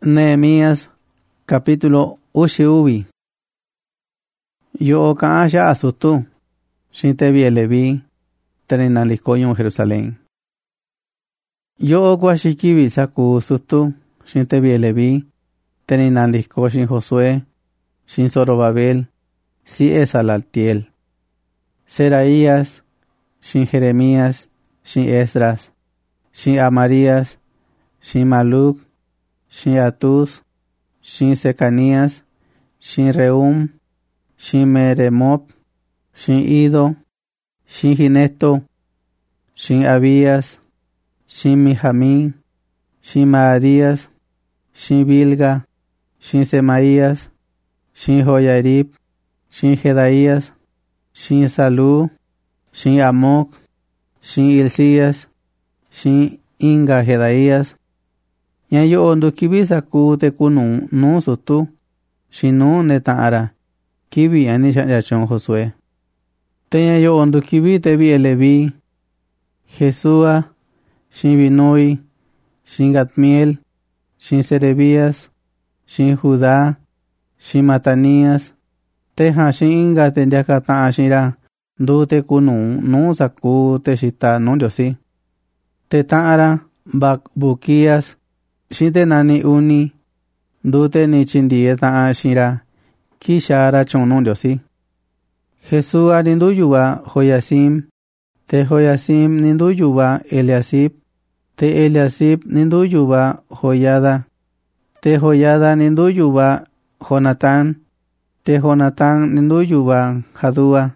Nehemías capítulo uxiubi. Yo kaasha asutu, shintebi elevi, terenalikoyon Jerusalén. Yo kwashikibi saku sutu, shintebi elevi, terenaliko shin Josué, shin Zorobabel, si Esalaltiel. Seraías, shin Jeremías, shin Esdras, shin Amarías, shin Maluk, shin Atus, shin Secanías, shin Reum, shin Meremot, shin Ido, shin Gineto, shin Abías, shin Mijamín, shin Maadías, shin Bilga, shin Semaías, shin Joyarib, shin Jedaías, shin Salú, shin Amoc, shin Hilcías, shin Inga Jedaías. Yayo ondu kibi saku tekunu nu sutu, shinu netaara, kibi anisha yachon Josué. Teyayo ondu kibi tebi elevi, Jesúa, shin Binoi, shin Gatmiel, shin Serebías, shin Judá, shin Matanías, teja shin Inga tenyakata ashira, du tekunu nu saku teshita nu yosi. Tetaara Bakbuquías, shinte nani uni, dute ni chindieta ashira, kishara chonu yosi. Jesúa ninduyuba Joyasim, te Joyasim ninduyuba Eliasib, te Eliasib ninduyuba Joyada, te Joyada ninduyuba Jonatán, te Jonatán ninduyuba Jadúa.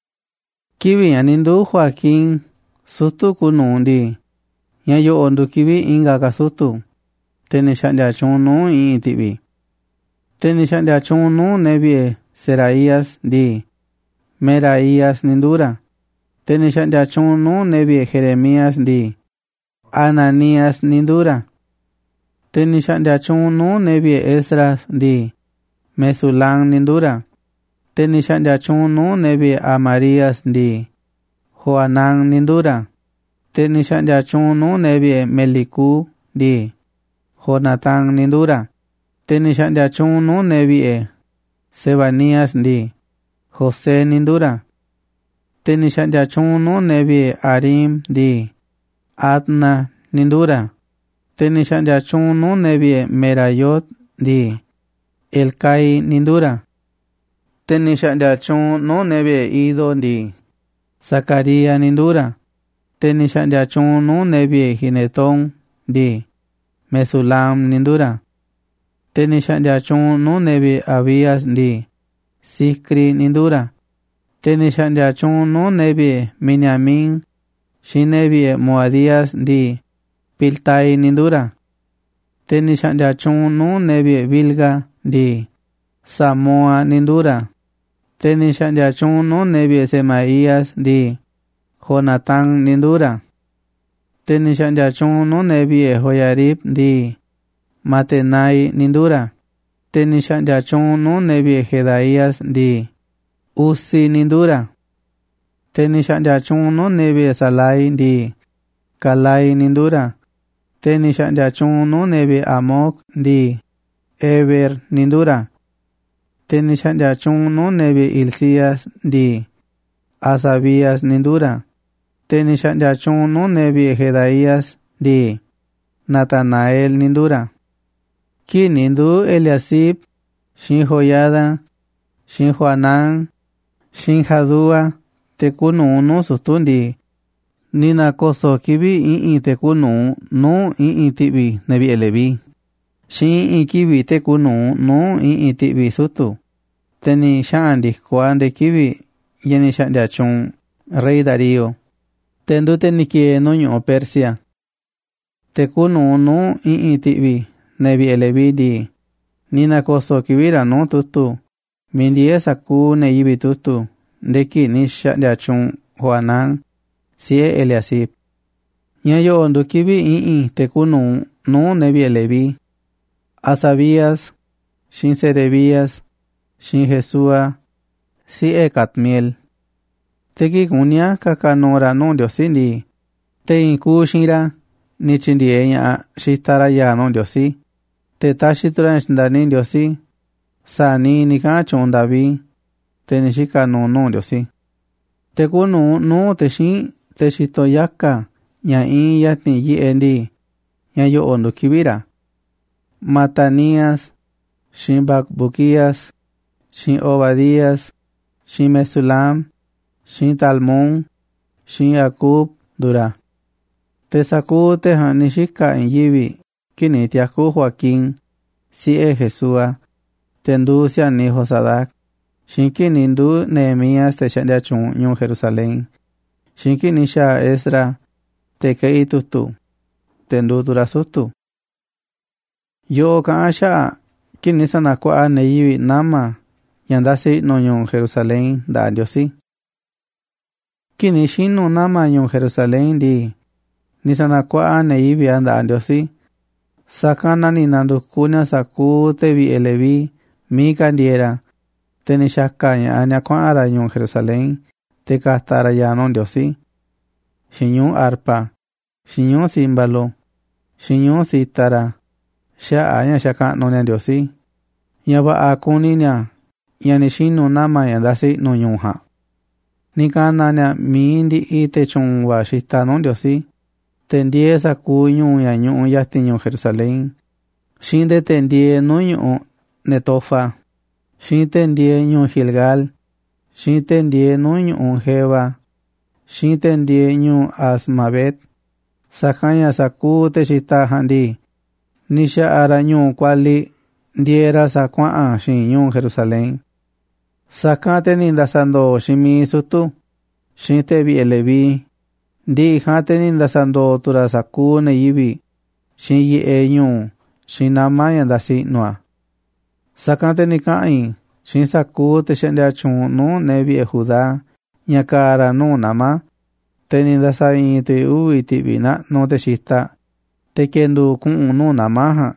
Kibi anindu Joaquín, sutu kunundi, yayo ondu kibi inga kasutu. Tenishandia chunu itibi. Tenishandia chunu nebie Seraías di. Meraías nindura. Tenishandia chunu nebie Jeremías di. Ananías nindura. Tenishandia chunu nebie Esdras di. Mesulam nindura. Tenishandia chunu nebie Amarías di. Joanán nindura. Tenishandia chunu nebie Meliku di. Jonatán nindura. Tenishandia chunu nebie Sebanías di. José nindura. Tenishandia chunu nebie Arim di. Adna nindura. Tenishandia chunu nebie Merayot di. Elkai nindura. Tenishandia chunu nebie Ido di. Zacaría nindura. Tenishandia chunu nebie Ginetón di. Mesulam nindura. Tenishandia chunu nebie Abías di. Sikri nindura. Tenishandia chunu nebie Miniamín, shinebie Moadías di. Piltai nindura. Tenishandia chunu nebie Bilga di. Samoa nindura. Tenishandia chunu nebie Semaías di. Jonatán nindura. Tenishandia chunu nebie Joyarib di. Matenai nindura. Tenishandia chunu nebie Jedaías di. Uzi nindura. Tenishandia chunu nebie Salai di. Kalai nindura. Tenishandia chunu nebie Amoc di. Eber nindura. Tenishandia chunu nebie Hilcías di. Asabías nindura. Tenishandia chunu nebie Jedaías di. Natanael nindura. Ki nindu Eliasib, shin Joyada, shin Joanán, shin Jadúa, tekunu unu sustundi. Nina koso kibi tekunu nu tibi nebi elevi. Shin kibi tekunu nu tibi sutu. Teni shandi kuande kibi yeni shandi achun rey Darío. Tendu tenikie noño Persia. Tekunu nu tibi nebi elevi di. Nina koso kibira no tutu. Mindie saku neyibi tutu. Deki nisha de achun Joanán. Sie Eliasib. Nyayo ondu kibi tekunu no nebi elevi. Asabías, shin Serebías, shin Jesúa, si Catmiel. Teki kunya kakanora no diosindi. Te inkushira ni chindieña shitara ya no diosi. te taxitura ndani Diosi sani ni ka chon David te ni shika no Diosi te kunu no te shin te shito yaka nya in yatni yi endi nya yo ondo kibira Matanías shin Bakbuquías shin Obadías shin Mesulam shin Talmón shin Akub dura te saku te hanishika en yibi kini tiaku Joaquín si Jesúa tendu sia ni Josadak shin kini ndu Nehemías te shandia chun nyun Jerusalén shin kini sha Esra te kei tutu tendu dura sutu yo ka sha kini sana kwa ne yibi nama yandasi no nyun Jerusalén da Diosi kini shinu nama nyun Jerusalén di nisana kwa ne yibi anda Diosi sakana ni nandukunya saku te vi elevi mi kandiera te ni shaka nya kwa ara nyun Jerusalén te kastara ya non Diosi shinyu arpa shinyu simbalo shinyu sitara sha anya shaka no nya Diosi yaba akuninya yani shinu nama yandasi no nyunha nikana nya mindi ite chun wa shita non Diosi tendie saku nyu ya nyu yasti nyu Jerusalén shinde tendie no nyu Netofa shin tendie nyu Gilgal shin tendie no nyu Geba shin tendie nyu Asmavet sakanya saku te shita handi nisha ara nyu kwali diera sakwa shin nyu Jerusalén sakate nindasando shimi sutu shin te vi elevi di hate nindasando tura saku ne yibi shin yi enyu shin nama yandasi noa sakate nikai shin saku te shendia chun no nevi Judá nyakara no nama te nindasai te uiti vina no te shita te kendu kun no nama ha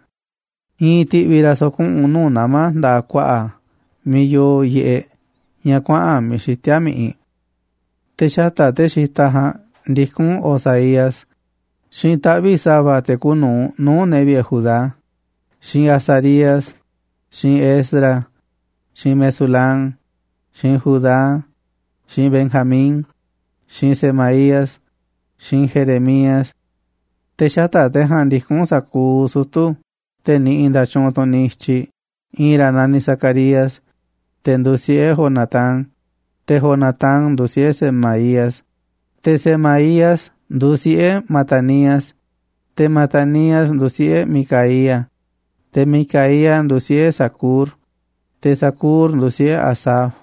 iti vira so kun no nama da kwa miyo ye nyakwa mi shitia mi te shata te shita ha dikun Osaías shin tabi saba te kunu no nevi Judá shin Azarías shin Esdra shin Mesulam shin Judá shin Benjamín shin Semaías shin Jeremías te shata te han dikun saku sutu te ni inda chon to nichi ira nani Zacarías te ndusie Jonatán te Jonatán ndusie Semaías te Semaías ndusie Matanías te Matanías ndusie Micaía te Micaía ndusie Sakur te Sakur ndusie Asaf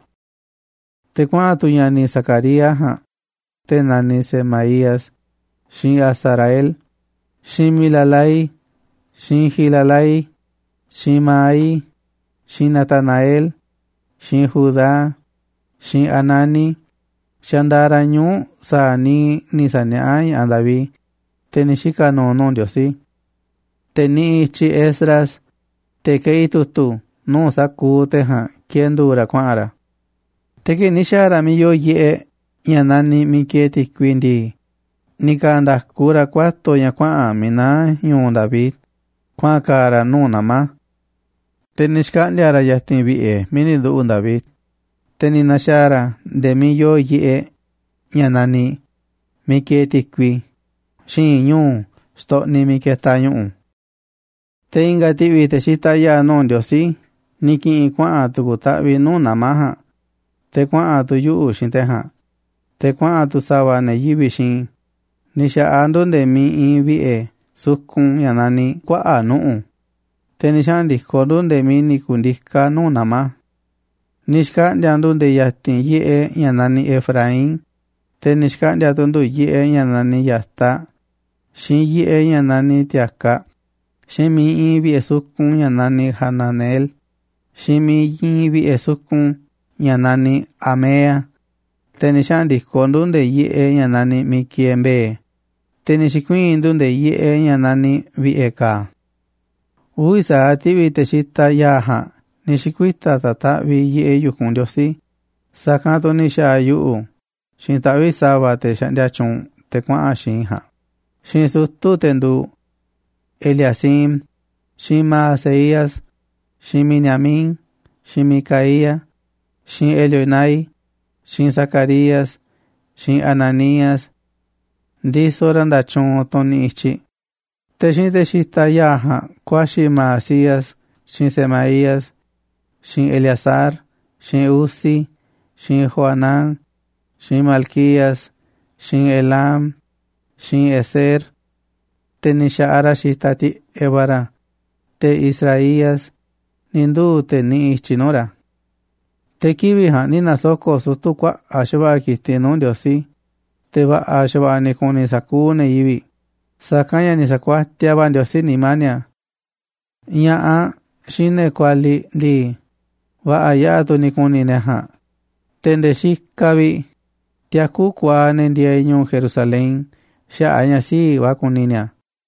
te kwa tuñani Zacarías ha te nani Semaías shin Azarael shin Milalai shin Gilalai shin Maai shin Natanael shin Judá shin Anani shandara nyu sani ni saneai andavi te nishika no Diosi te ni ichi Esdras te keitutu no saku te ha kiendura kwara te ke nishara mi yo ye yanani mi keti kwindi nikanda kura kwato ya kwa mina yu David kwa kara no nama te nishka liara yatin vi mini du David teni nashara de mi yo ye yanani mi keti kwi shin yu sto ni mi keta yu te inga tivi te shita ya no Diosi niki kwa atu tavi no namaha te kwa atu yu shin te ha te kwa atu sawa ne yibi shin nisha ando de mi vi sukun yanani kwa anu te nishan dikodun de mi nikundika no nama nishka ndyandun de yatin ye yanani Efraín te nishka ndyandun du ye yanani yasta shin ye yanani tiaka shin mi vi sukun yanani Hananel shin mi vi sukun yanani Amea te nishan dikodun de ye yanani Mikiembe te nishikwin dun de ye yanani Vieka uisa tivi te shita yaha nishikwita tata vi ye yukun Diosi sakato nisha yu shin tavi saba te shandia chun te kwa shin ha shin sutu tendu Eliasim shin Maaseías, shin Miniamín, shin Micaía, shin Elioenai, shin Zacarías, shin Ananías, ndi sorandachon toni ichi. Te shin te shitayaha kwa shin Maasías, shin Semaías, shin Eleazar, shin Uzi, shin Joanán, shin Malquías, shin Elam, shin Eser, te nishaara shitati Ebara, te Israías, nindu te ni ichinora. Te kiviha nina soko sutu kwa ashba kitinu diosi, te va ashba ni kuni sakune yivi, sakanya ni sakwa tiaba diosi ni mania. Nyaa shine kwali li, va ayatu ni kuni neha, tende shikavi, tiaku kwa nendiaño Jerusalén, sha'anya si wa kuninia.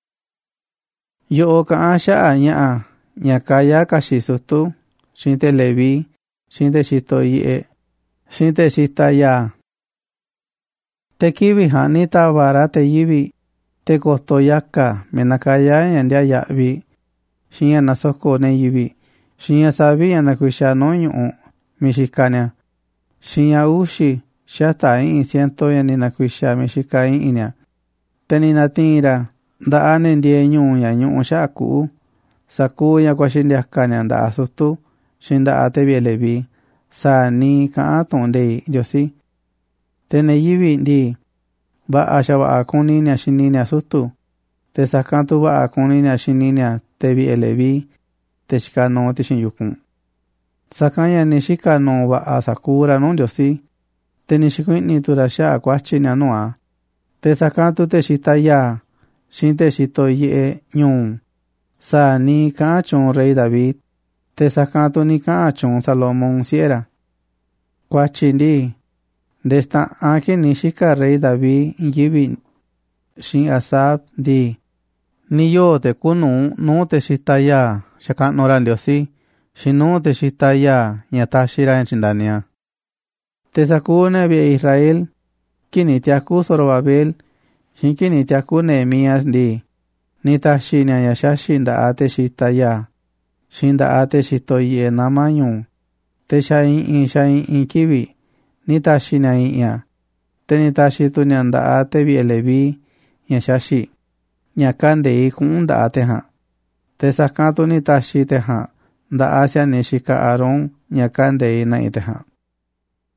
Yo ka sha'anya nyakaya kashisutu, shinte Levi, shinte shitoye, shinte shitaya. Te kivi hanita vara te yivi, te kostoyaka menakaya yandia yavi, shinya nasoko ne yivi, shinya sabi yanakwisha noño mishikania, shinya ushi shata in siento yaninakwisha mishika inia. Tenina tira, da anendie ñuña ñuña shaku, sakuya kwa shindiakania da asustu, shinda ate bielevi, sa ni ka tonde yosi. Tene yivi ndi, ba ashaba akuninia shininia sustu, te sakantu ba akuninia shininia te bielevi, te shikano te shinyukun. Sakanya ni shikano ba asakura non yosi, te nishikwini turasha kwachinia noa, te sakantu te shitaya, shinte shitoye ñun, sa ni ka chon rey David, te sakantu ni ka chon Salomón siera. Kwachindi, desta anke ni shika rey David yivi, shin Asaf di, ni yo te kunu no te shitaya, shakan noran diosi, shin no te shitaya, nyatashira en chindania. Te sakune bi Israel, kini tiaku Zorobabel, shin kini tiaku Nehemías di, nita shinya yasha shinda ate shitaya, shinda ate shitoye namayun, te shain in kivi, nita shinya inya, te nita shitu nyanda ate bielevi, yashashi, nyakande ikun da ate ha, te sakantu nita shite ha, da asya nishika Aron, nyakande ina ite ha.